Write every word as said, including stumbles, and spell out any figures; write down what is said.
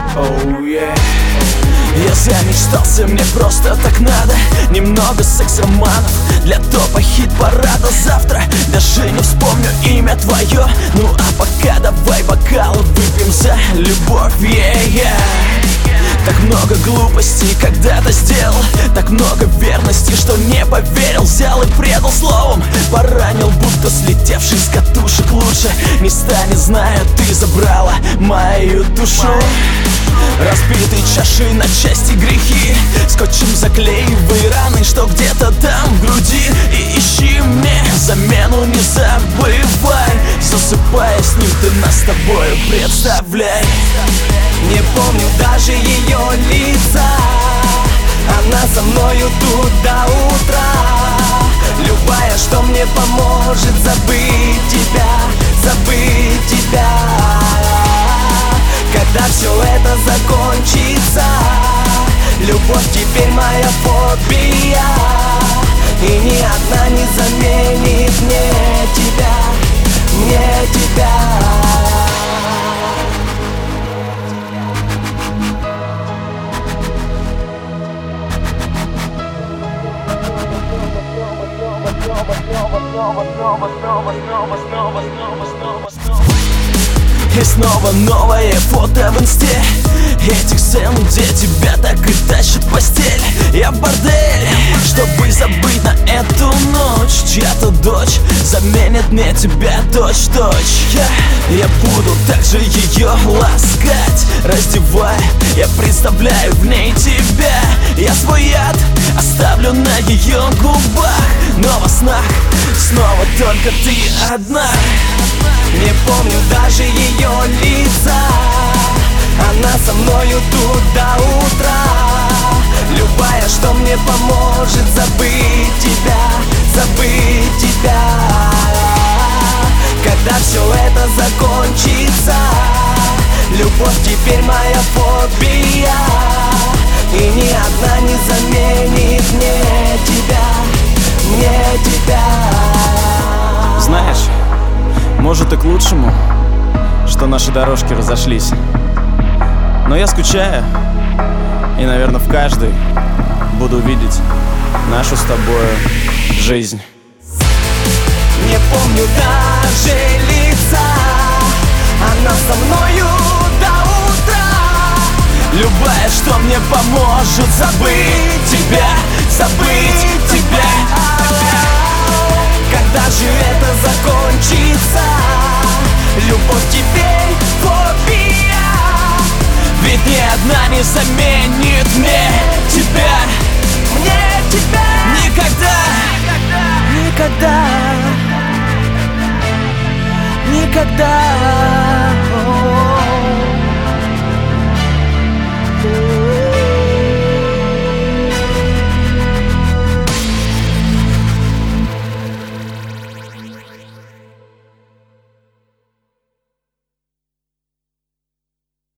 Oh yeah. Я замечтался, мне просто так надо. Немного секс-романов для топа хит-парада. Завтра даже не вспомню имя твое. Ну а пока давай бокалы выпьем за любовь, yeah, yeah. Так много глупостей когда-то сделал, так много верности, что не поверил. Взял и предал словом, поранил, будто слетевший с катушек. Лучше места не знаю, ты забрала мою душу. Разбитой чашей на части грехи, скотчем заклеивай раны, что где-то там в груди. И ищи мне замену, не забывай. Засыпая с ним, ты нас с тобою представляй. Не помню даже ее лица, она со мною тут до утра. Любая, что мне поможет забыть тебя, забыть тебя. Когда все это закончится, любовь теперь моя фобия. И ни одна не заменит мне тебя, мне тебя. И снова новое фото в инсте этих сцен, где тебя так и тащит в постель. Я в бордель, чтобы забыть на эту ночь. Чья-то дочь заменит мне тебя точь-точь. Я, я буду также ее ласкать, раздевая. Я представляю в ней тебя. Я свой яд оставлю на ее губах, но во снах снова только ты одна. Не помню даже ее лица, она со мною тут до утра. Любая, что мне поможет забыть тебя, забыть тебя. Когда все это закончится, любовь теперь моя фобия. И ни одна не заменит мне тебя, мне тебя. Знаешь, может и к лучшему, что наши дорожки разошлись. Но я скучаю, и, наверное, в каждой буду видеть нашу с тобою жизнь. Не помню даже лица, она со мною до утра. Любая, что мне поможет забыть тебя, забыть тебя. Когда же это закончится, любовь теперь фобия. Ведь ни одна не заменит мне тебя, мне тебя. Никогда, Никогда, никогда.